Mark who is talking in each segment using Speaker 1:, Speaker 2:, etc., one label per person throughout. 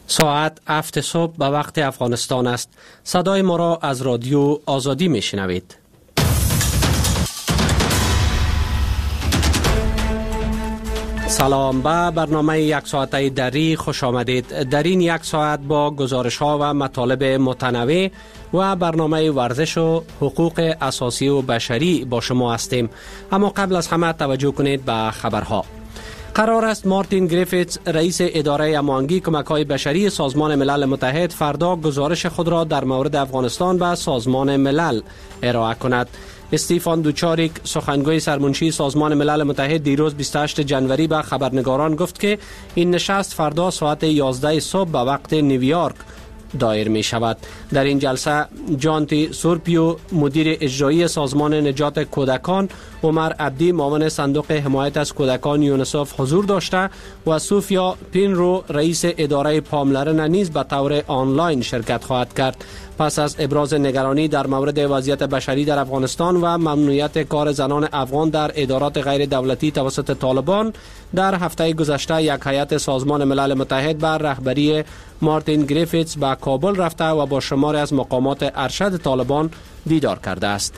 Speaker 1: ساعت 7 صبح به وقت افغانستان است. صدای ما را از رادیو آزادی میشنوید. سلام، به برنامه یک ساعته دری خوش آمدید. در این یک ساعت با گزارش ها و مطالب متنوع و برنامه ورزش و حقوق اساسی و بشری با شما هستیم. اما قبل از همه توجه کنید به خبرها. قرار است مارتین گریفیتس، رئیس اداره هماهنگی کمک‌های بشری سازمان ملل متحد، فردا گزارش خود را در مورد افغانستان به سازمان ملل ارائه کند. استیفان دوچاریک، سخنگوی سرمنشی سازمان ملل متحد، دیروز 28 جنوری به خبرنگاران گفت که این نشست فردا ساعت 11 صبح به وقت نیویورک دایر می شود. در این جلسه جانتی سورپیو، مدیر اجرایی سازمان نجات کودکان، عمر عبدی، معاون صندوق حمایت از کودکان یونیسف حضور داشته و سوفیا پینرو، رئیس اداره پاملرنه نیز به طور آنلاین شرکت خواهد کرد. پس از ابراز نگرانی در مورد وضعیت بشری در افغانستان و ممنوعیت کار زنان افغان در ادارات غیر دولتی توسط طالبان، در هفته گذشته یک هیئت سازمان ملل متحد بر رهبری مارتین گریفیتس به کابل رفته و با شماری از مقامات ارشد طالبان دیدار کرده است.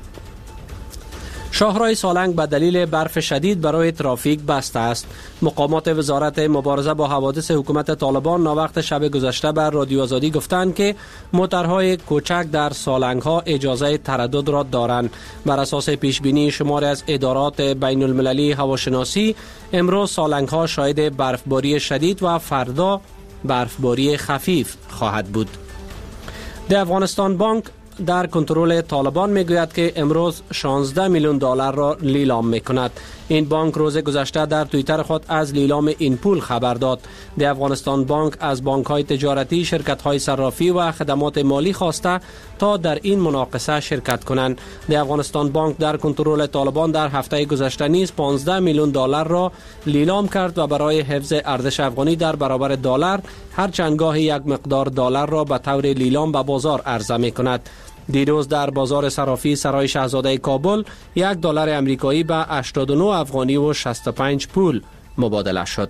Speaker 1: شاهراه سالنگ به دلیل برف شدید برای ترافیک بسته است. مقامات وزارت مبارزه با حوادث حکومت طالبان ناوقت شب گذشته بر رادیو آزادی گفتند که موتورهای کوچک در سالنگ ها اجازه تردد را دارند. بر اساس پیش بینی شماری از ادارات بین المللی هواشناسی، امروز سالنگ ها شاهد برفباری شدید و فردا برفباری خفیف خواهد بود. د افغانستان بانک در کنترل طالبان میگوید که امروز 16 میلیون دلار را لیلام میکند. این بانک روز گذشته در توییتر خود از لیلام این پول خبر داد. د افغانستان بانک از بانک‌های تجارتی، شرکت‌های صرافی و خدمات مالی خواسته تا در این مناقصه شرکت کنند. د افغانستان بانک در کنترل طالبان در هفته گذشته نیز 15 میلیون دلار را لیلام کرد و برای حفظ ارزش افغانی در برابر دلار هر چند گاه یک مقدار دلار را به طور لیلام به بازار عرضه می‌کند. دیروز در بازار صرافی سرای شاهزاده کابل یک دلار امریکایی به 89 افغانی و 65 پول مبادله شد.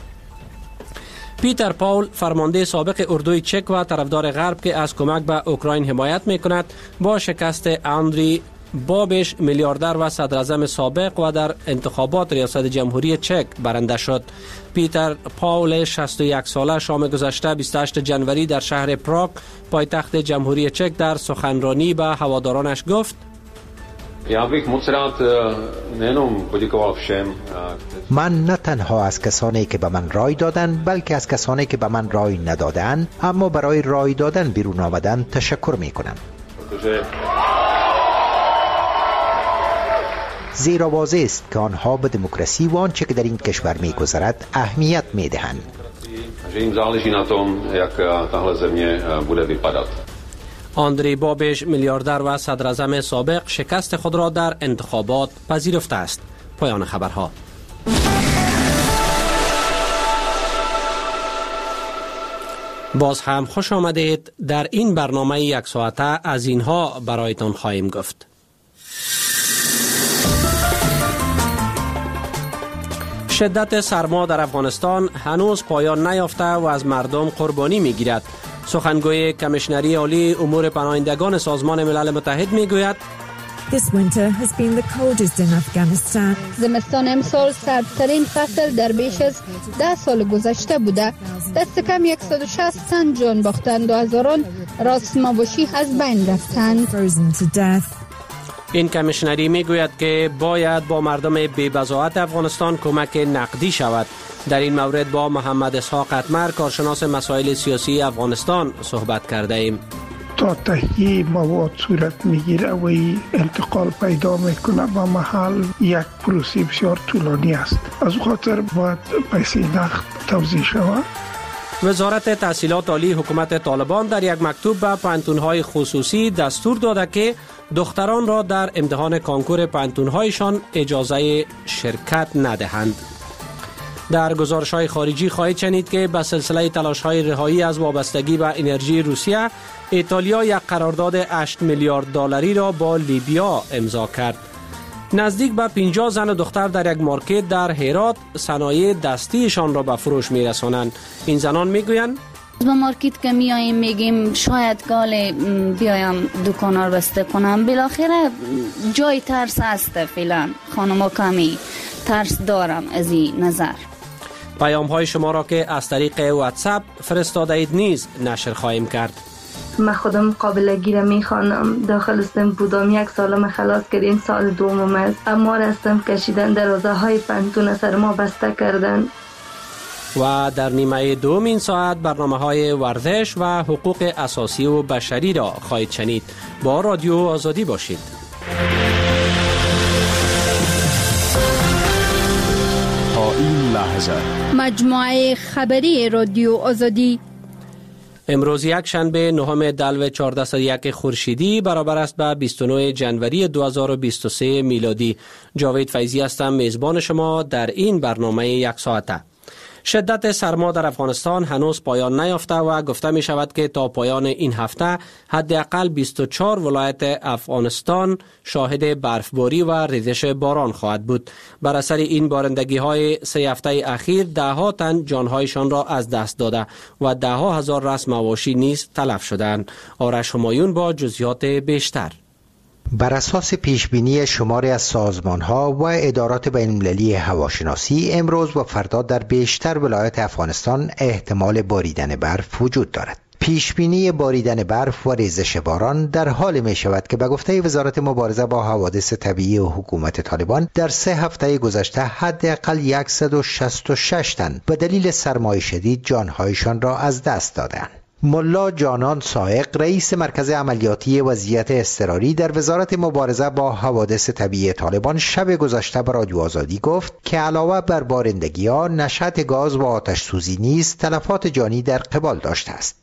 Speaker 1: پیتر پاول، فرمانده سابق اردوی چک و طرفدار غرب که از کمک به اوکراین حمایت می‌کند، با شکست آندری بابش، میلیاردر و صدراعظم سابق و در انتخابات ریاست جمهوری چک برنده شد. پیتر پاول 61 ساله شام گذشته 28 جنوری در شهر پراگ، پایتخت جمهوری چک، در سخنرانی به هوادارانش گفت:
Speaker 2: من نه تنها از کسانی که به من رای دادند، بلکه از کسانی که به من رای ندادند اما برای رای دادن بیرون آمدند تشکر می کنم. زیرا واضح است که آنها به دموکراسی و آنچه که در این کشور می‌گذرد اهمیت می‌دهند.
Speaker 1: آندری بابش، میلیاردر و صدراعظم سابق، شکست خود را در انتخابات پذیرفته است. پایان خبرها. باز هم خوش آمدید. در این برنامه یک ساعته از اینها برایتان خواهیم گفت. شدت سرما در افغانستان هنوز پایان نیافته و از مردم قربانی میگیرد. سخنگوی کمیشنری عالی امور پناهندگان سازمان ملل متحد میگوید:
Speaker 3: This winter has been the coldest in Afghanistan.
Speaker 4: زمستان امسال سردترین فصل در بیش از 10 سال گذشته بوده. دست کم 160 تن جان باختند و هزاران راسماوشی از بین رفتند.
Speaker 3: Frozen to death.
Speaker 1: این کمیشنری میگوید که باید با مردم بی‌بضاعت افغانستان کمک نقدی شود. در این مورد با محمد اسحاق اتمر، کارشناس مسائل سیاسی افغانستان، صحبت کرده ایم.
Speaker 5: تا تهیه مواد صورت میگیره و انتقال پیدا میکنه و محل یک پروسه بسیار طولانی است. از خاطر باید پیسه نقد توزیع شود.
Speaker 1: وزارت تحصیلات عالی حکومت طالبان در یک مکتوب به پانتون‌های خصوصی دستور داده که دختران را در امتحان کانکور پانتون‌هایشان اجازه شرکت ندهند. در گزارش‌های خارجی خواهید شنید که به سلسله تلاش‌های رهایی از وابستگی به انرژی روسیه، ایتالیا یک قرارداد 8 میلیارد دلاری را با لیبیا امضا کرد. نزدیک به 50 زن و دختر در یک مارکت در هرات صنایع دستیشان را به فروش می‌رسانند. این زنان می‌گویند:
Speaker 6: با مارکت که میاییم میگیم شاید گال بیایم دکانا رو بسته کنم، بالاخره جای ترس هست. فعلا خانما کمی ترس دارم از این نظر.
Speaker 1: پیام های شما را که از طریق واتساپ فرستاده اید نیز نشر خواهیم کرد.
Speaker 7: من خودم قابلگی را میخوانم. داخل استم بودم، 1 سالم خلاص کردیم، سال دومم است. اما رستم کشیدن، دروازه های پنتون سر ما بسته کردن.
Speaker 1: و در نیمه دوم این ساعت برنامه های ورزش و حقوق اساسی و بشری را خواهید شنید. با رادیو آزادی باشید.
Speaker 8: تا این لحظه
Speaker 4: مجموعه خبری رادیو آزادی.
Speaker 1: امروز یک شنبه 9 دلو 1401 خورشیدی برابر است به 29 جنوری 2023 میلادی. جاوید فیضی هستم، میزبان شما در این برنامه یک ساعته. شدت سرما در افغانستان هنوز پایان نیافته و گفته می شود که تا پایان این هفته حداقل 24 ولایت افغانستان شاهد برفباری و ریزش باران خواهد بود. بر اثر این بارندگی های 3 هفته اخیر 10 ها تن جانهایشان را از دست داده و 10 ها هزار رأس مواشی نیز تلف شدند. آرش همایون با جزئیات بیشتر.
Speaker 2: بر اساس پیشبینی شماری از سازمان‌ها و ادارات بین‌المللی هواشناسی، امروز و فردا در بیشتر ولایات افغانستان احتمال باریدن برف وجود دارد. پیشبینی باریدن برف و ریزش باران در حال می شود که به گفته وزارت مبارزه با حوادث طبیعی و حکومت طالبان در 3 هفته گذشته حداقل 166 تن به دلیل سرمای شدید جانهایشان را از دست دادند. ملا جانان سائق، رئیس مرکز عملیاتی وضعیت اضطراری در وزارت مبارزه با حوادث طبیعی طالبان، شب گذشته به رادیو آزادی گفت که علاوه بر بارندگی‌ها، نشأت گاز و آتش سوزی نیز تلفات جانی در قبال داشته است.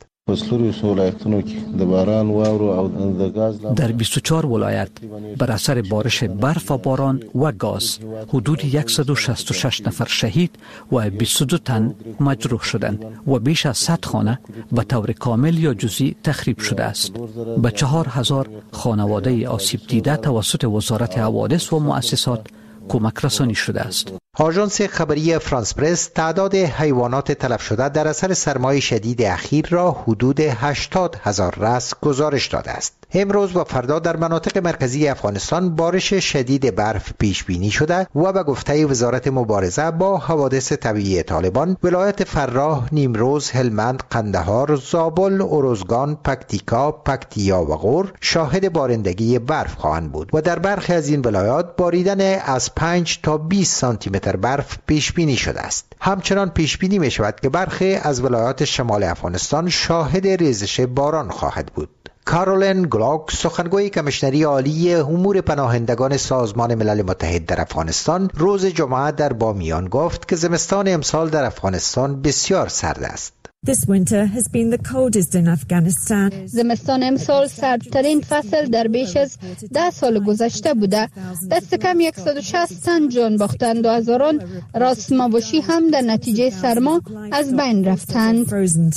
Speaker 9: در 24 ولایت بر اثر بارش برف و باران و گاز حدود 166 نفر شهید و 22 تن مجروح شدند و بیش از 100 خانه به طور کامل یا جزئی تخریب شده است. به 4000 خانواده آسیب دیده توسط وزارت حوادث و مؤسسات کمک رسانی شده است.
Speaker 2: آژانس خبری فرانس پرس تعداد حیوانات تلف شده در اثر سرمای شدید اخیر را حدود 80,000 رأس گزارش داده است. امروز و فردا در مناطق مرکزی افغانستان بارش شدید برف پیش بینی شده و به گفته وزارت مبارزه با حوادث طبیعی طالبان، ولایت فراه، نیمروز، هلمند، قندهار، زابل، ارزگان، پکتیکا، پکتیا و غور شاهد بارندگی برف خواهند بود و در برخی از این ولایات باریدن از 5 تا 20 سانتی متر برف پیش بینی شده است. همچنان پیش بینی می شود که برخی از ولایات شمال افغانستان شاهد ریزش باران خواهد بود. کارولین گلاک، سخنگوی کمیشنری عالی امور پناهندگان سازمان ملل متحد در افغانستان، روز جمعه در بامیان گفت که زمستان امسال در افغانستان بسیار سرد است.
Speaker 3: This winter has been the coldest in Afghanistan.
Speaker 4: زمستان امسال سردترین فصل در بیش از 10 سال گذشته بوده. دست کم 160 تن جان باختند و هزاران راس مواشی هم در نتیجه سرما از بین رفتند.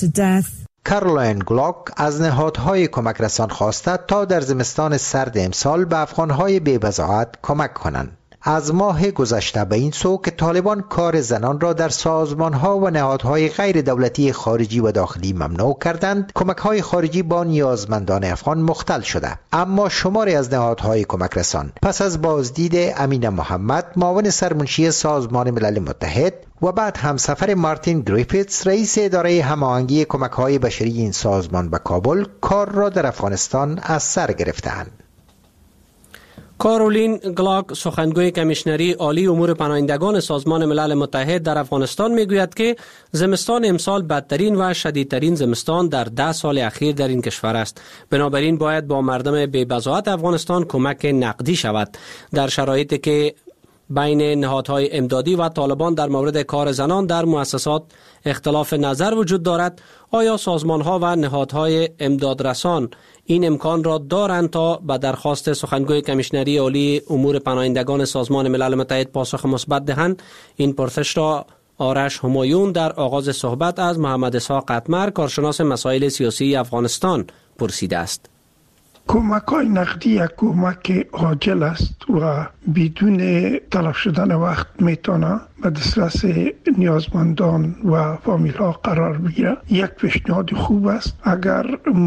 Speaker 2: کارولین گلاک از نهادهای کمک رسان خواسته تا در زمستان سرد امسال به افغانهای بی‌بضاعت کمک کنند. از ماه گذشته به این سو که طالبان کار زنان را در سازمانها و نهادهای غیر دولتی خارجی و داخلی ممنوع کردند، کمک‌های خارجی با نیازمندان افغان مختل شده. اما شماری از نهادهای کمک رسان پس از بازدید امین محمد، معاون سرمنشی سازمان ملل متحد، و بعد همسفر مارتین گریفیتس، رئیس اداره هماهنگی کمک‌های بشری این سازمان به کابل، کار را در افغانستان از سر گرفتند.
Speaker 1: کارولین گلاک، سخنگوی کمیشنری عالی امور پناهندگان سازمان ملل متحد در افغانستان، میگوید که زمستان امسال بدترین و شدیدترین زمستان در 10 سال اخیر در این کشور است. بنابراین باید با مردم بی‌بضاعت افغانستان کمک نقدی شود. در شرایطی که بین نهادهای امدادی و طالبان در مورد کار زنان در مؤسسات اختلاف نظر وجود دارد، آیا سازمان‌ها و نهادهای امدادرسان این امکان را دارند تا به درخواست سخنگوی کمیشنری عالی امور پناهندگان سازمان ملل متحد پاسخ مثبت دهند؟ این پرسش را آرش همایون در آغاز صحبت از محمد اسحاق قطمر، کارشناس مسائل سیاسی افغانستان، پرسیده است.
Speaker 5: کمک‌های نقدی یک کمک عاجل است و بدون تلف شدن وقت میتونه به دسترس نیازمندان و فامیل ها قرار بگیره. یک پیشنهاد خوب است اگر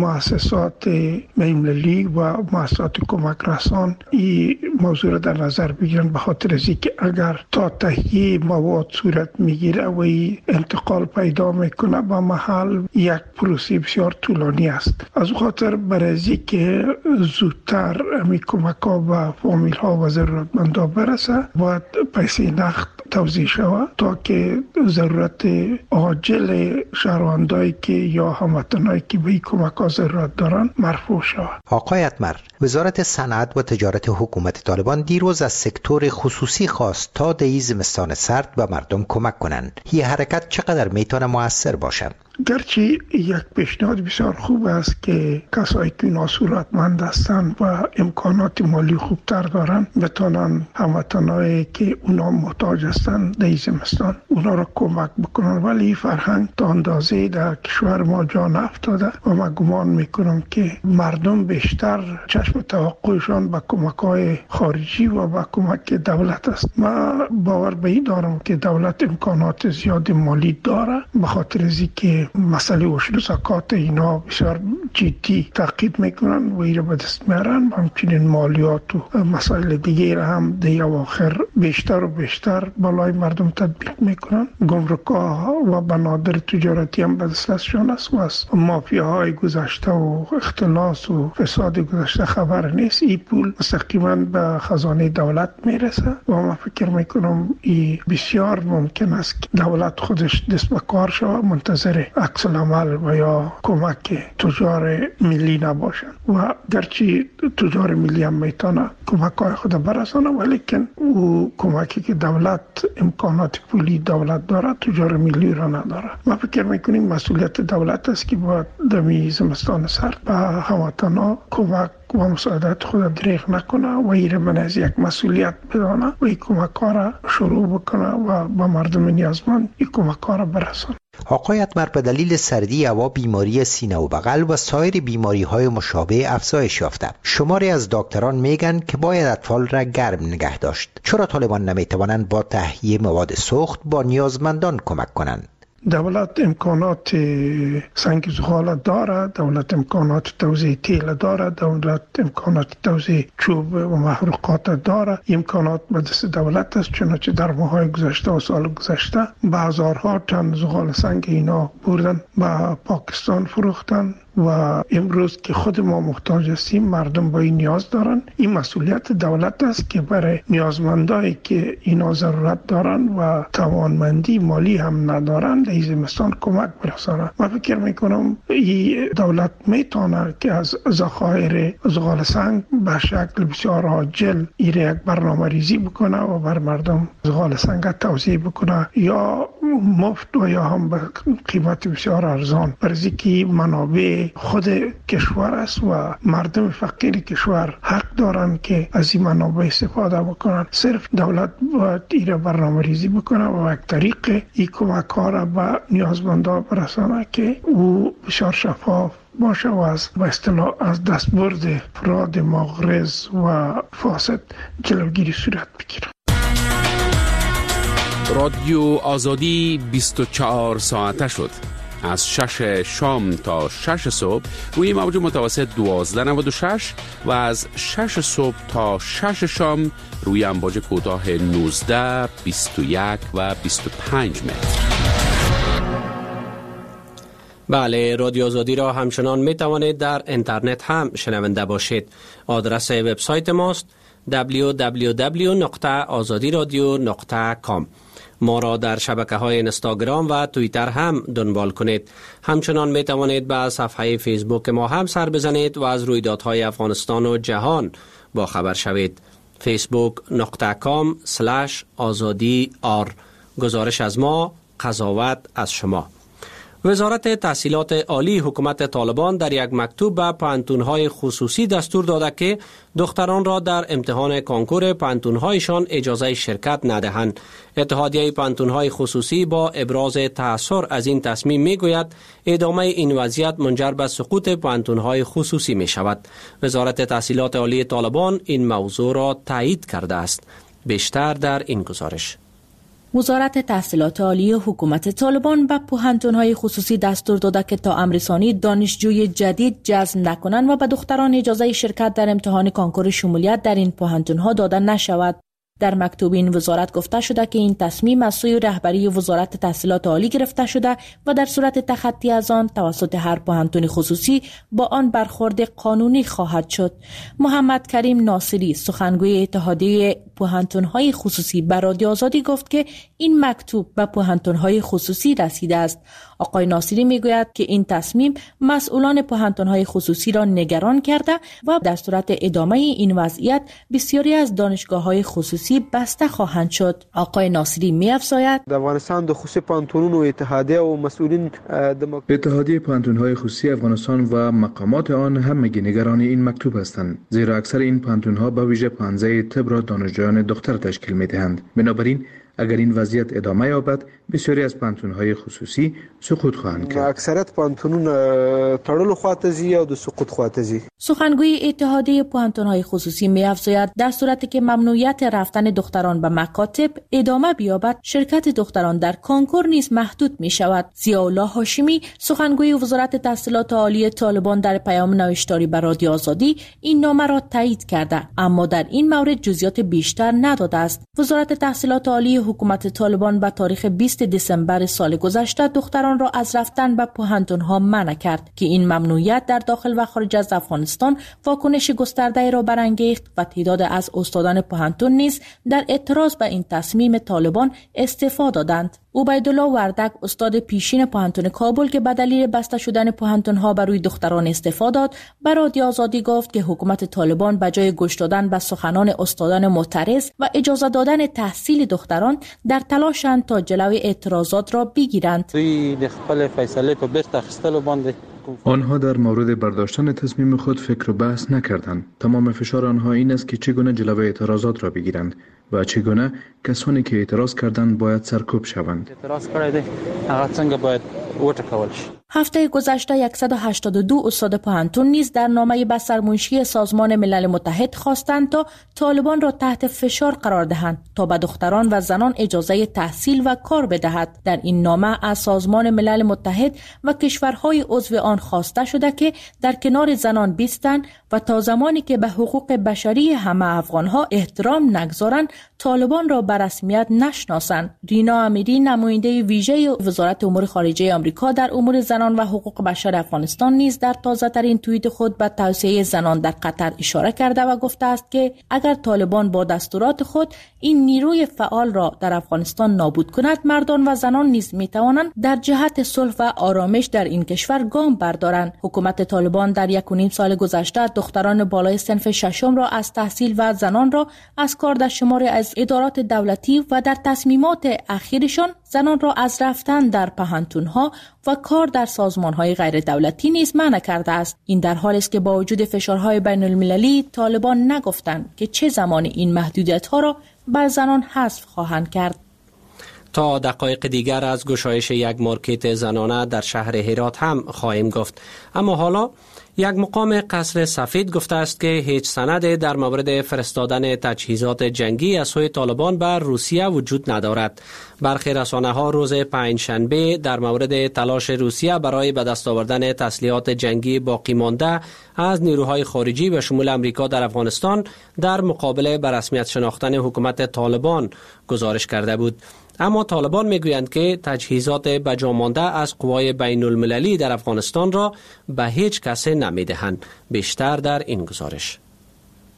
Speaker 5: مؤسسات بین‌المللی و مؤسسات کمک رسان این موضوع را در نظر بگیرن، به خاطر از اینکه اگر تا تهیه مواد صورت میگیره و انتقال پیدا میکنه به محل یک پروسه بسیار طولانی است. از خاطر برای که زودتر می کمک ها به فامیل ها و ضرورتمندا برسه باید پیسه نقد توزیع شود تا که ضرورت عاجل شهروندایی که یا هموطنایی که به کمک ها ضرورت دارن مرفوع شود.
Speaker 2: آقای اتمر، وزارت صنعت و تجارت حکومت طالبان دیروز از سکتور خصوصی خواست تا در زمستان سرد به مردم کمک کنند. این حرکت چقدر میتونه مؤثر باشه؟
Speaker 5: گرچه یک پیشنهاد بسیار خوب است که کسایی که ناصورتمند هستند و امکانات مالی خوبتر دارن بتونن هموطنایی که اونا محتاج هستند در زمستان اونا را کمک بکنن، ولی فرهنگ تا اندازه در کشور ما جا نیفتاده و من گمان میکنم که مردم بیشتر چشم توقعشان به کمک‌های خارجی و به کمک دولت است. من باور به این دارم که دولت امکانات زیاد مالی داره، به خاطر از اینکه مسئله عشر و زکات اینا بسیار جدی تاکید میکنن و ایره به دست میارن. همچنین مالیات و مسائل دیگه را هم در اواخر بیشتر و بیشتر بالای مردم تطبیق میکنن. گمرک‌ها و بنادر تجارتی هم به دستشان است و از مافیاهای گذشته و اختلاس و فساد گذشته خبر نیست. این پول مستقیما به خزانه دولت میرسه و من فکر میکنم این بسیار ممکن است که دولت خودش دست به کار شود، منتظر عکس العمل و یا کمک تجار ملی نباشن. و گرچه تجار ملی هم میتونه کمک‌های خود برسانه، ولیکن او کمکی که دولت امکانات پولی دولت داره تجار ملی را نداره. ما فکر میکنیم مسئولیت دولت است که باید در زمستان سرد به هموطنان کمک و مساعدت خود دریغ نکنه و ایره من از یک مسئولیت بدانه و این کمک‌ها را شروع بکنه و به مردم نیازمند این کمک‌ها را برسانه.
Speaker 2: آقای اتمر، به دلیل سردی هوا بیماری سینه و بغل و سایر بیماری‌های مشابه افزایش یافته. شماری از دکتران میگن که باید اطفال را گرم نگه داشت. چرا طالبان نمیتوانند با تهیه مواد سوخت با نیازمندان کمک کنند؟
Speaker 5: دولت امکانات سنگ زغال داره، دولت امکانات توزیع تیل داره، دولت امکانات توزیع چوب و محروقات داره. امکانات به دست دولت است، چنانچه در ماهای گذشته و سال گذشته بازارها تن زغال سنگ اینا بردن به پاکستان فروختن و امروز که خود ما محتاج هستیم مردم با این نیاز دارن. این مسئولیت دولت است که برای نیازمندایی که اینا ضرورت دارن و توانمندی مالی هم ندارن در زمستان کمک برسانه. من فکر میکنم این دولت میتونه که از ذخایر زغال سنگ به شکل بسیار عاجل یک برنامه ریزی بکنه و بر مردم زغال سنگ توزیع بکنه، یا مفت و یا هم به قیمت بسیار ارزان، برای که منابع خود کشور است و مردم فقیر کشور حق دارن که از این منابع استفاده بکنن. صرف دولت باید این برنامه ریزی بکنه و یک طریق این کمک ها را به نیازمندان برسانه که او بسیار شفاف باشه و از به اصطلاح از دستبرد افراد مغرض و فاسد جلوگیری صورت بگیره.
Speaker 10: رادیو آزادی 24 ساعته شد. از 6 شام تا 6 صبح روی موج متوسط 1296 و از 6 صبح تا 6 شام روی امواج کوتاه 19، 21 و 25 متر.
Speaker 1: بله، رادیو آزادی را همچنان می توانید در اینترنت هم شنونده باشید. آدرس وبسایت ماست www.azadiradio.com. ما را در شبکه‌های اینستاگرام و توییتر هم دنبال کنید. همچنان می توانید به صفحه فیسبوک ما هم سر بزنید و از رویدادهای افغانستان و جهان با خبر شوید. facebook.com/azadi_r. گزارش از ما، قضاوت از شما. وزارت تحصیلات عالی حکومت طالبان در یک مکتوب به پوهنتون‌های خصوصی دستور داده که دختران را در امتحان کنکور پوهنتون‌هایشان اجازه شرکت ندهند. اتحادیه پوهنتون‌های خصوصی با ابراز تأثر از این تصمیم می‌گوید ادامه این وضعیت منجر به سقوط پوهنتون‌های خصوصی می‌شود. وزارت تحصیلات عالی طالبان این موضوع را تایید کرده است. بیشتر در این گزارش.
Speaker 11: وزارت تحصیلات عالی حکومت طالبان به پوهنتون‌های خصوصی دستور داده که تا امر ثانی دانشجوی جدید جذب نکنند و به دختران اجازه شرکت در امتحان کنکور شمولیت در این پوهنتون‌ها داده نشود. در مکتوب این وزارت گفته شده که این تصمیم از سوی رهبری وزارت تحصیلات عالی گرفته شده و در صورت تخطی از آن توسط هر پوهنتون خصوصی با آن برخورد قانونی خواهد شد. محمد کریم ناصری سخنگوی اتحادیه پوهنتون‌های خصوصی به رادیو آزادی گفت که این مکتوب به پوهنتون‌های خصوصی رسیده است. آقای ناصری میگوید که این تصمیم مسئولان پوهنتون‌های خصوصی را نگران کرده و در صورت ادامه این وضعیت بسیاری از دانشگاه‌های خصوصی بسته خواهند شد. آقای ناصری می‌افزاید
Speaker 12: در افغانستان د خصوصي پوهنتونونو اتحادیه و مسئولین
Speaker 13: اتحادیه پوهنتون‌های خصوصی افغانستان و مقامات آن همگی نگران این مکتوب هستند، زیرا اکثر این پوهنتون‌ها به ویژه پانزه طب را دانشجویان دختر تشکیل می‌دهند. بنابراین اگر این وضعیت ادامه یابد بسیاری از پوهنتون‌های خصوصی سقوط خواهند کرد.
Speaker 12: اکثریت پوهنتونونه تړلو خواته ځي او د سقوط خواته ځي.
Speaker 11: سخنگوی اتحادیه پوهنتون‌های خصوصی می‌افزاید در صورتی که ممنوعیت رفتن دختران به مکاتب ادامه بیابد شرکت دختران در کنکور نیز محدود می‌شود. ضیاءالله هاشمی سخنگوی وزارت تحصیلات عالی طالبان در پیام نوشتاری به رادیو آزادی این نامه را تایید کرده اما در این مورد جزئیات بیشتر نداده است. وزارت تحصیلات عالی حکومت طالبان به تاریخ 20 دسامبر سال گذشته دختران را از رفتن به پوهنتون‌ها منع کرد که این ممنوعیت در داخل و خارج از افغانستان واکنش گسترده را برانگیخت و تعداد از استادان پوهنتون نیز در اعتراض به این تصمیم طالبان استعفا دادند. عبیدالله وردک استاد پیشین پوهنتون کابل که به دلیل بسته شدن پوهنتون‌ها بر روی دختران استفاده داد به رادیو آزادی گفت که حکومت طالبان به جای گوش دادن به سخنان استادان معترض و اجازه دادن تحصیل دختران در تلاشند تا جلوی اعتراضات را بگیرند.
Speaker 13: آنها در مورد برداشتن تصمیم خود فکر و بحث نکردند. تمام فشار آنها این است که چگونه جلوی اعتراضات را بگیرند و چگونه کسانی که اعتراض کردند باید سرکوب شوند.
Speaker 11: هفته گذشته 182 استاد پوهنتون نیز در نامه به سرمنشی سازمان ملل متحد خواستند تا طالبان را تحت فشار قرار دهند تا به دختران و زنان اجازه تحصیل و کار بدهد. در این نامه از سازمان ملل متحد و کشورهای عضو آن خواسته شده که در کنار زنان بیستند و تا زمانی که به حقوق بشری همه افغانها احترام نگذارند طالبان را به رسمیت نشناسند. رینا امیری نماینده ویژه وزارت امور خارجه آمریکا در امور زنان و حقوق بشر افغانستان نیز در تازه‌ترین توییت خود به توسعه زنان در قطر اشاره کرده و گفته است که اگر طالبان با دستورات خود این نیروی فعال را در افغانستان نابود کند مردان و زنان نیز می‌توانند در جهت صلح و آرامش در این کشور گام بردارند. حکومت طالبان در 1.5 سال گذشته دختران بالای صنف ششم را از تحصیل و زنان را از کار در شماری از ادارات دولتی و در تصمیمات اخیرشان زنان را از رفتن در پوهنتون‌ها و کار در سازمان‌های غیر دولتی نیز منع کرده است. این در حالی است که با وجود فشارهای بین المللی طالبان نگفتند که چه زمان این محدودیت‌ها را بر زنان حذف خواهند کرد.
Speaker 1: تا دقایق دیگر از گشایش یک مارکت زنانه در شهر هرات هم خواهیم گفت. اما حالا یک مقام قصر سفید گفته است که هیچ سند در مورد فرستادن تجهیزات جنگی از سوی طالبان بر روسیه وجود ندارد. برخی رسانه‌ها روز پنجشنبه در مورد تلاش روسیه برای به دست آوردن تسلیحات جنگی باقی مانده از نیروهای خارجی به شمول امریکا در افغانستان در مقابل به رسمیت شناختن حکومت طالبان گزارش کرده بود. اما طالبان میگویند که تجهیزات بجا مانده از قوای بین المللی در افغانستان را به هیچ کس نمیدهند. بیشتر در این گزارش.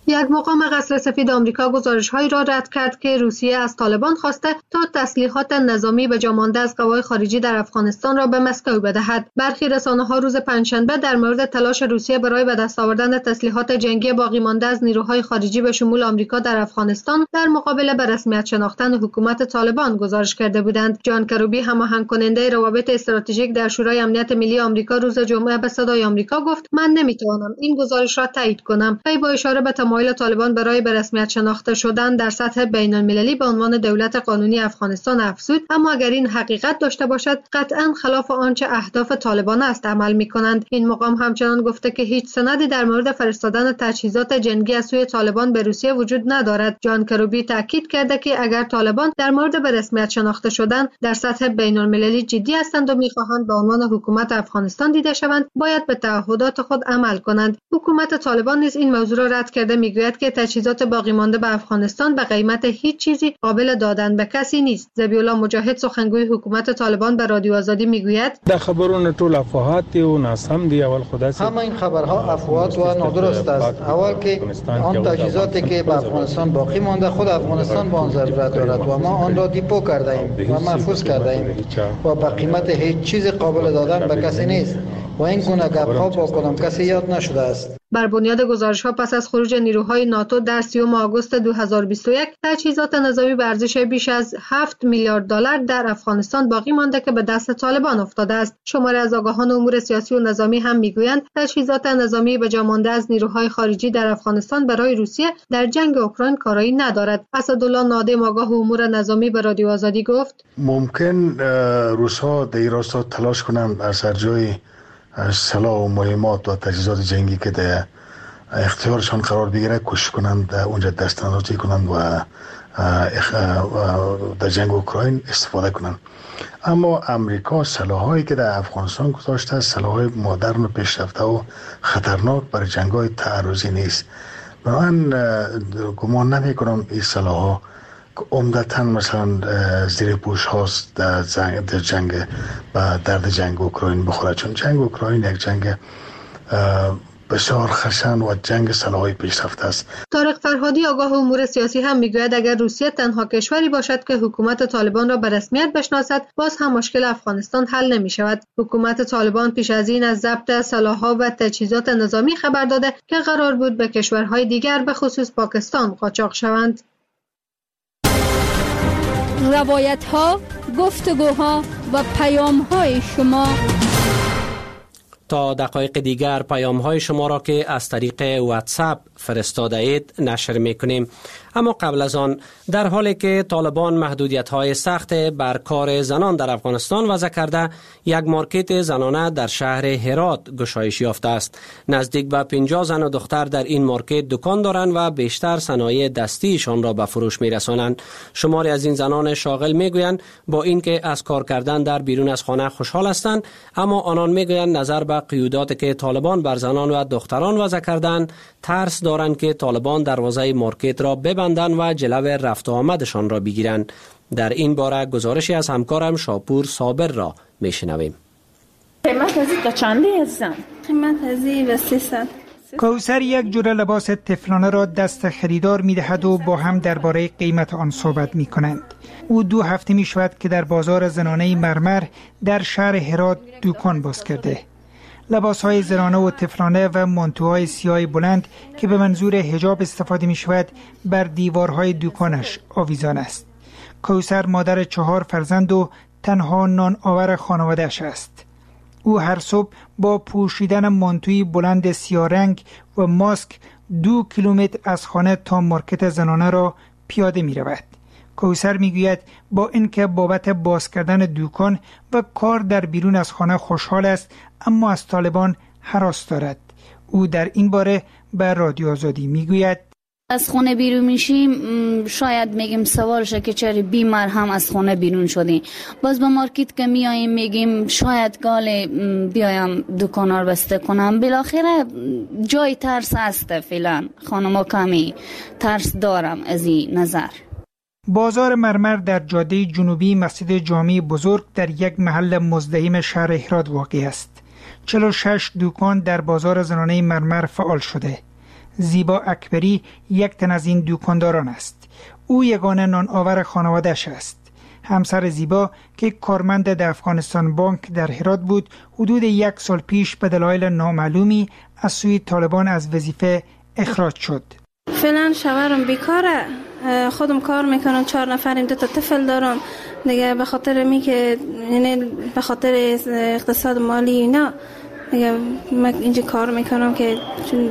Speaker 14: یک مقام قصر سفید آمریکا گزارش‌هایی را رد کرد که روسیه از طالبان خواسته تا تسلیحات نظامی به جا مانده از قوای خارجی در افغانستان را به مسکو بدهد. برخی رسانه‌ها روز پنجشنبه در مورد تلاش روسیه برای به دست آوردن تسلیحات جنگی باقی مانده از نیروهای خارجی به شمول آمریکا در افغانستان در مقابل به رسمیت شناختن حکومت طالبان گزارش کرده بودند. جان کروبی، هماهنگ کننده روابط استراتژیک در شورای امنیت ملی آمریکا، روز جمعه به صدای آمریکا گفت: من نمی‌توانم این گزارش را تایید کنم. وی با اشاره به تمایل طالبان برای به رسمیت شناخته شدن در سطح بین‌المللی به عنوان دولت قانونی افغانستان افزود: اما اگر این حقیقت داشته باشد، قطعاً خلاف آنچه اهداف طالبان است عمل می‌کنند. این مقام همچنان گفته که هیچ سندی در مورد فرستادن تجهیزات جنگی از سوی طالبان به روسیه وجود ندارد. جان کروبی تاکید کرده که اگر طالبان در مورد به رسمیت شناخته شدن در سطح بین‌المللی جدی هستند و می‌خواهند به عنوان حکومت افغانستان دیده شوند، باید به تعهدات خود عمل کنند. حکومت طالبان نیز این موضوع را رد کرده می‌گوید که تجهیزات باقی مانده به افغانستان به قیمت هیچ چیزی قابل دادن به کسی نیست. ذبیح‌الله مجاهد، سخنگوی حکومت طالبان، به رادیو آزادی می‌گوید:
Speaker 15: در خبرونه ټول افواهات دي و ناسم دي. اول خدا
Speaker 16: همه این خبرها افواهات و نادرست است. اول که آن تجهیزاتی که به افغانستان باقی مانده خود افغانستان با آن ضرورت دارد و ما آن را دیپو کرده ایم و محفوظ کرده ایم و به قیمت هیچ چیز قابل دادن به کسی نیست و این گونه گپ‌ها با کدام کسی یاد نشده است.
Speaker 14: بر بنیاد گزارش‌ها پس از خروج نیروهای ناتو در 30 آگوست 2021 تجهیزات نظامی به ارزش بیش از 7 میلیارد دلار در افغانستان باقی مانده که به دست طالبان افتاده است. شماری از آگاهان امور سیاسی و نظامی هم میگویند تجهیزات نظامی به جا مانده از نیروهای خارجی در افغانستان برای روسیه در جنگ اوکراین کارایی ندارد. اسدالله نادم، آگاه امور نظامی، به رادیو آزادی گفت:
Speaker 17: ممکن روس‌ها در این راستا تلاش کنند از هر جای سلاح و مهمات و تجهیزات جنگی که در اختیارشان قرار بگیره کوشش کنند اونجا دستاندازی کنند و در جنگ اوکراین استفاده کنند. اما امریکا سلاحایی که در افغانستان گذاشته است سلاحهای مدرن و پیشرفته و خطرناک برای جنگ‌های تعرضی نیست. من گمان نمی کنم این سلاح‌ها که عمدتاً مثلا زیر پوش هاست در جنگ و درد جنگ اوکراین بخوره، چون جنگ اوکراین یک جنگ بسیار خشن و جنگ سلاح‌های پیشرفته است.
Speaker 14: طارق فرهادی، آگاه امور سیاسی، هم میگوید اگر روسیه تنها کشوری باشد که حکومت طالبان را به رسمیت بشناسد، باز هم مشکل افغانستان حل نمی شود. حکومت طالبان پیش از این از ضبط سلاح‌ها و تجهیزات نظامی خبر داده که قرار بود به کشورهای دیگر به خصوص پاکستان قاچاق شوند.
Speaker 4: روایت‌ها، گفتگوها و پیام‌های شما.
Speaker 1: تا دقایق دیگر پیام‌های شما را که از طریق واتساپ فرستاده اید نشر می‌کنیم. اما قبل از آن، در حالی که طالبان محدودیت‌های سخت بر کار زنان در افغانستان وضع کرده، یک مارکت زنانه در شهر هرات گشایش یافته است. نزدیک به 50 زن و دختر در این مارکت دکان دارند و بیشتر صنایع دستیشان را به فروش می‌رسانند. شماری از این زنان شاغل می‌گویند با اینکه از کار کردن در بیرون از خانه خوشحال هستند، اما آنان می‌گویند نظر به قیوداتی که طالبان بر زنان و دختران وضع کردند، ترس دارند که طالبان دروازه مارکت را ببندند و جلو رفت و آمدشان را بگیرند. در این باره گزارشی از همکارم شاپور صابر را میشنویم.
Speaker 18: قیمت از این چنده هستم؟ قیمت از این 300.
Speaker 19: کوثر یک جور لباس طفلانه را دست خریدار می‌دهد و با هم درباره قیمت آن صحبت می‌کنند. او 2 هفته می‌شود که در بازار زنانه مرمر در شهر هرات دکان باز کرده. لباس‌های زنانه و طفلانه و مانتوهای سیاه بلند که به منظور حجاب استفاده می‌شود بر دیوارهای دکانش آویزان است. کوثر مادر 4 فرزند و تنها نان آور خانواده‌اش است. او هر صبح با پوشیدن مانتوی بلند سیاه رنگ و ماسک 2 کیلومتر از خانه تا مارکت زنانه را پیاده می رود. کوثر می گوید با اینکه بابت باز کردن دکان و کار در بیرون از خانه خوشحال است، اما از طالبان هراس دارد. او در این باره به رادیو آزادی می گوید
Speaker 6: از خونه بیرون میشیم شاید میگیم سوالشه که چرا بیمار هم از خونه بیرون شدیم. باز به مارکت که میاییم میگیم شاید گاله بیایم دکانا رو بسته کنم. بالاخره جای ترس هست. فعلا خانما کمی ترس دارم از این نظر.
Speaker 19: بازار مرمر در جاده جنوبی مسجد جامع بزرگ در یک محل مزدحم شهر هرات واقع است. 46 دکان در بازار زنانه مرمر فعال شده. زیبا اکبری یک تن از این دکانداران است. او یگانه نان آور خانواده‌اش است. همسر زیبا که کارمند در افغانستان بانک در هرات بود، حدود 1 سال پیش به دلایل نامعلومی از سوی طالبان از وظیفه اخراج شد.
Speaker 18: فعلا شوهرم بیکاره، خودم کار میکنم، 4 نفریم، 2 تا طفل دارم دیگه. به خاطر می که یعنی به خاطر اقتصاد مالی اینا دیگه من اینجا کار میکنم که چون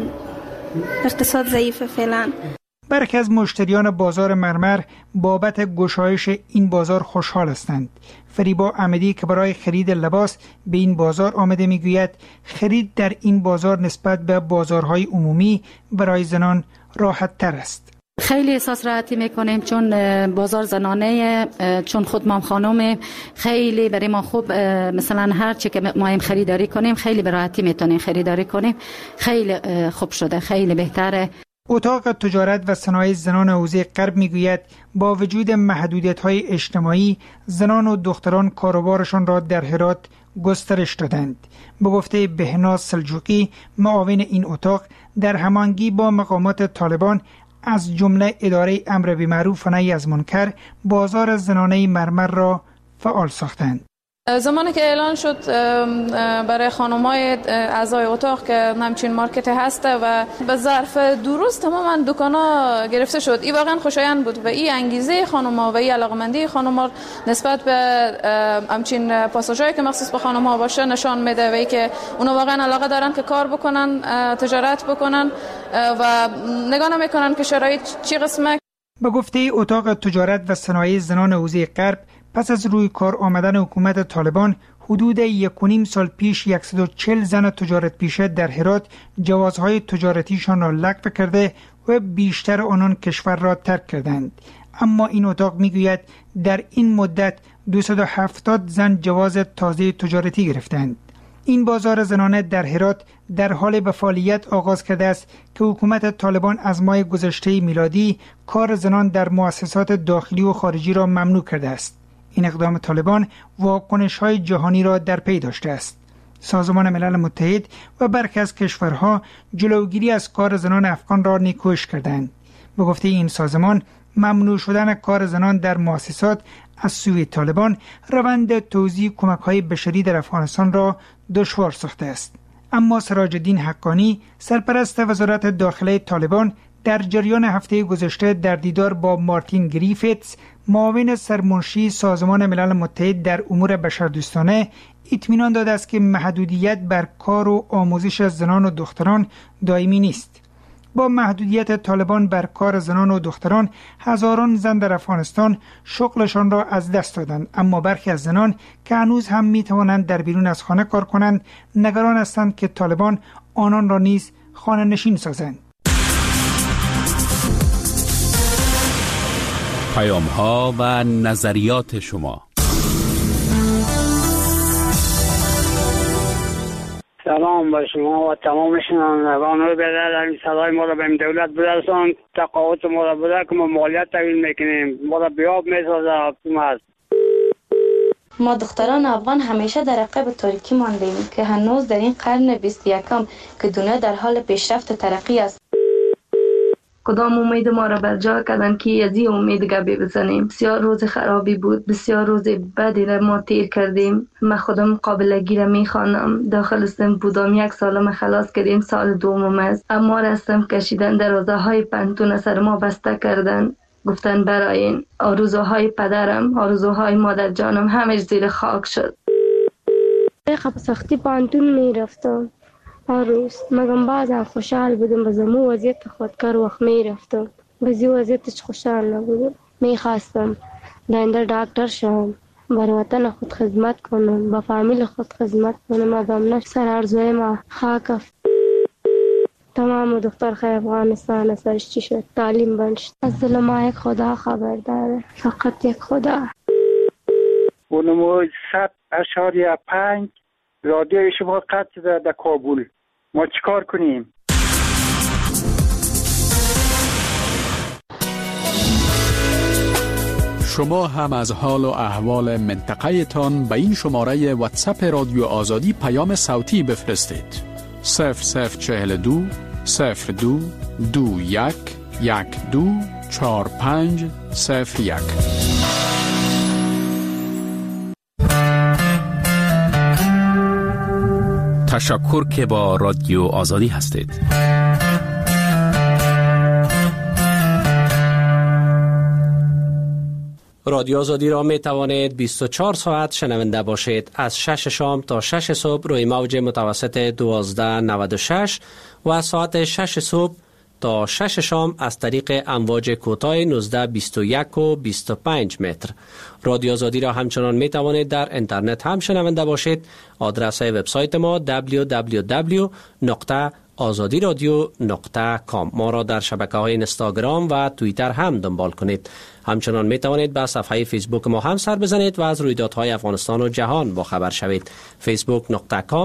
Speaker 18: اقتصاد ضعیفه فعلا.
Speaker 19: برخی از مشتریان بازار مرمر بابت گشایش این بازار خوشحال هستند. فریبا احمدی که برای خرید لباس به این بازار آمده میگوید خرید در این بازار نسبت به بازارهای عمومی برای زنان راحت تر است.
Speaker 20: خیلی احساس راحتی میکنیم چون بازار زنانه، چون خود ما خانم خیلی برای ما خوب، مثلا هر چی که ما خریداری کنیم خیلی به راحتی میتونیم خریداری کنیم. خیلی خوب شده، خیلی بهتره.
Speaker 19: اتاق تجارت و صنایع زنان حوزه غرب میگوید با وجود محدودیت‌های اجتماعی زنان و دختران کاروبارشان را در هرات گسترش دادند. به گفته بهناز سلجوقی معاون این اتاق، در هماهنگی با مقامات طالبان از جمله اداره امر بالمعروف و نهی از منکر بازار زنانه مرمر را فعال ساختند.
Speaker 21: زمانی که اعلان شد برای خانم‌های اعضای اتاق که همچین مارکت هسته و به ظرف 2 روز تماما دکانا گرفته شد، این واقعا خوشایند بود و این انگیزه خانم‌ها و این علاقمندی خانم‌ها نسبت به همچین پاساژهایی که مخصوص به خانم‌ها باشه نشان میده و ای که اونا واقعا علاقه دارن که کار بکنن، تجارت بکنن و نگاه نمی‌کنن که شرایط چی قسمه.
Speaker 19: به گفته اتاق تجارت و صنایع زنان حوزه غرب، پس از روی کار آمدن حکومت طالبان حدود 1.5 سال پیش 140 زن تجارت پیشه در هرات جوازهای تجارتیشان را لغو کرده و بیشتر آنان کشور را ترک کردند. اما این اتاق میگوید در این مدت 270 زن جواز تازه تجارتی گرفتند. این بازار زنانه در هرات در حال به فعالیت آغاز کرده است که حکومت طالبان از ماه گذشته میلادی کار زنان در مؤسسات داخلی و خارجی را ممنوع کرده است. این اقدام طالبان واکنش‌های جهانی را در پی داشته است. سازمان ملل متحد و برخی از کشورها جلوگیری از کار زنان افغان را نیکوش کردند. به گفته این سازمان، ممنوع شدن کار زنان در مؤسسات از سوی طالبان روند توزیع کمک‌های بشری در افغانستان را دشوار ساخته است. اما سراج الدین حقانی، سرپرست وزارت داخله طالبان، در جریان هفته گذشته در دیدار با مارتین گریفیتس، معاون سرمنشی سازمان ملل متحد در امور بشردوستانه، اطمینان داده است که محدودیت بر کار و آموزش زنان و دختران دائمی نیست. با محدودیت طالبان بر کار زنان و دختران، هزاران زن در افغانستان شغلشان را از دست دادند، اما برخی از زنان که هنوز هم می توانند در بیرون از خانه کار کنند، نگران هستند که طالبان آنان را نیز خانه نشین سازند.
Speaker 10: پیام‌ها و نظریات شما.
Speaker 22: سلام با شما و تمام شنوندگان رو در این صدای ما را به دولت برسان. تقاعد ما را بده که ما مالیات تحویل میکنیم، ما را بیاب میسازه حکومت.
Speaker 23: ما دختران افغان همیشه در عقب تاریکی ماندیم که هنوز در این قرن 21 که دنیا در حال پیشرفت و ترقی است.
Speaker 7: کدام امید ما را بر جا کردن که از این امید گپی بزنیم. بسیار روز خرابی بود، بسیار روز بدی را ما تیر کردیم. من خودم قابلگی را میخوانم. داخل استم بودم، 1 سالم خلاص کردیم، سال دومم است. اما رستم کشیدن، دروازه های پنتون سر ما بسته کردن. گفتن برای این آرزوهای پدرم، آرزوهای مادر جانم همه زیر خاک شد.
Speaker 24: خب سختی پانتون میرفتم هر روز، مگم بعضا خوشحال بودم، بزمو وضعیت خودکار وقت میرفتم، بزی وضعیتش خوشحال نبودم. میخواستم داینده دکتر شم، بر وطن خود خدمت کنم، با فامیل خود خدمت کنم، مگم نش سر ارزوی ما خاک افت. تمام دختر خیلی افغانستان سرش چی شد؟ تعلیم بند شد. از دل ما یک خدا خبر داره، فقط یک خدا.
Speaker 25: اونمو 100.5 رادیوی شما قطع در کابل. ما چیکار کنیم؟
Speaker 8: شما هم از حال و احوال منطقه تان به این شماره واتساپ رادیو آزادی پیام صوتی بفرستید. 0042 02 21 12 45 01.
Speaker 10: تشکر که با رادیو آزادی هستید.
Speaker 1: رادیو آزادی را می توانید 24 ساعت شنونده باشید. از 6 شام تا 6 صبح روی موج متوسط 1296 و از ساعت 6 صبح تا 6 شام از طریق امواج کوتاه 1921 و 25 متر. رادیو آزادی را همچنان می توانید در اینترنت هم شنونده باشید. آدرس وبسایت ما www.azadiradio.com. ما را در شبکه‌های اینستاگرام و توییتر هم دنبال کنید. همچنان می توانید به صفحه فیسبوک ما هم سر بزنید و از رویدادهای افغانستان و جهان با خبر شوید. facebook.com